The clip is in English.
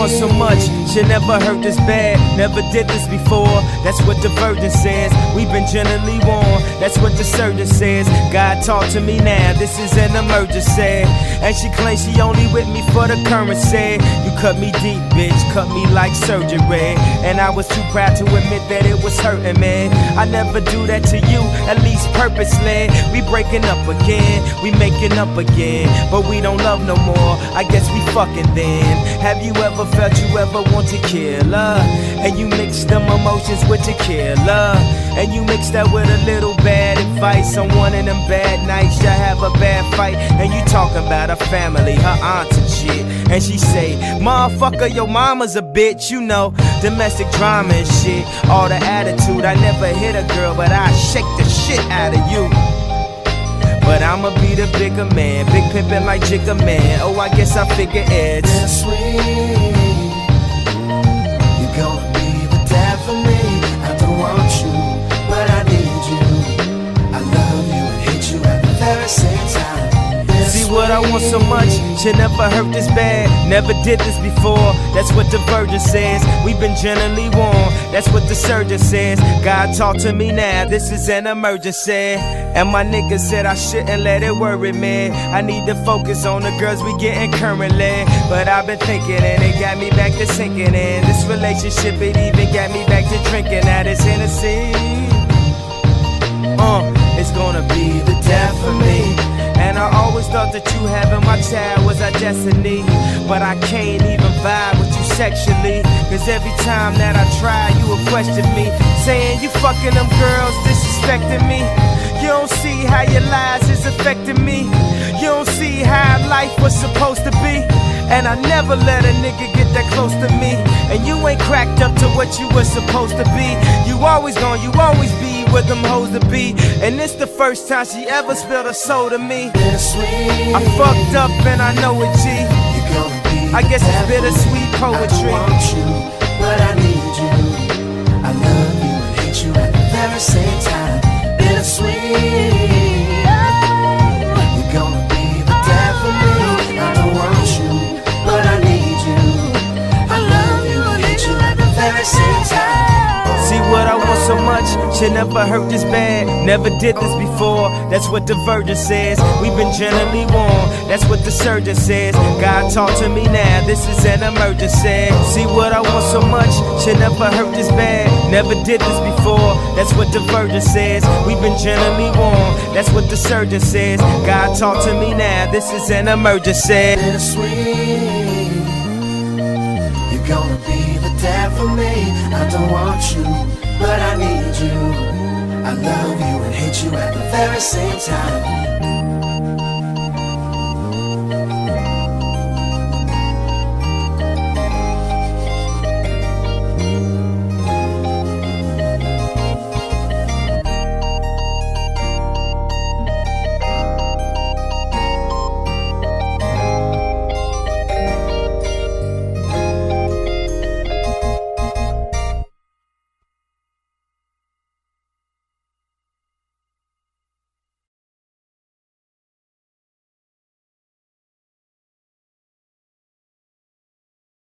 want so much, shit never hurt this bad. Never did this before, that's what the virgin says. We've been generally warned, that's what the surgeon says. God talk to me now, this is an emergency. And she claims she only with me for the currency. You cut me deep, bitch, cut me like surgery. And I was too proud to admit that it was hurting, man. I never do that to you, at least purposely. We breaking up again, we making up again, but we don't love no more, I guess we fucking then. Have you ever felt you ever want to kill her? And you mix them emotions with tequila, and you mix that with a little bad advice on one of them bad nights you have a bad fight, and you talking about her family, her aunts and shit, and she say, motherfucker, your mama's a bitch, you know, domestic drama and shit, all the attitude. I never hit a girl, but I shake the shit out of you. But I'ma be the bigger man, big pimpin' like Jigga Man. Oh, I guess I figure it's bittersweet. You're gonna be the dad for me. I don't want you, but I need you. I love you and hate you at the very same time. See what I want so much, shit never hurt this bad. Never did this before, that's what the virgin says. We've been generally warned, that's what the surgeon says. God talk to me now, this is an emergency. And my nigga said I shouldn't let it worry me. I need to focus on the girls we getting currently. But I've been thinking and it got me back to sinking in. This relationship, it even got me back to drinking at this Hennessy. It's gonna be the death for me. And I always thought that you having my child was our destiny, but I can't even vibe with you sexually, cause every time that I try you will question me, saying you fucking them girls, disrespecting me. You don't see how your lies is affecting me. You don't see how life was supposed to be. And I never let a nigga get that close to me. And you ain't cracked up to what you were supposed to be. You always be where them hoes to be. And it's the first time she ever spilled her soul to me. Bittersweet. I fucked up and I know it, G. You're gonna be I guess it's bittersweet poetry. I don't want you, but I need you. I love you and hate you at the very same time. Bittersweet. You're gonna be the dad for me. I don't want you, but I need you. I love you and hate you at the very same time. See what I want so much, shit never hurt this bad. Never did this before, that's what the virgin says. We've been generally warned, that's what the surgeon says. God talk to me now, this is an emergency. See what I want so much, shit never hurt this bad. Never did this before, that's what the virgin says. We've been generally warned, that's what the surgeon says. God talk to me now, this is an emergency. Bittersweet. You're gonna be the dad for me. I don't want you, but I need you. I love you and hate you at the very same time.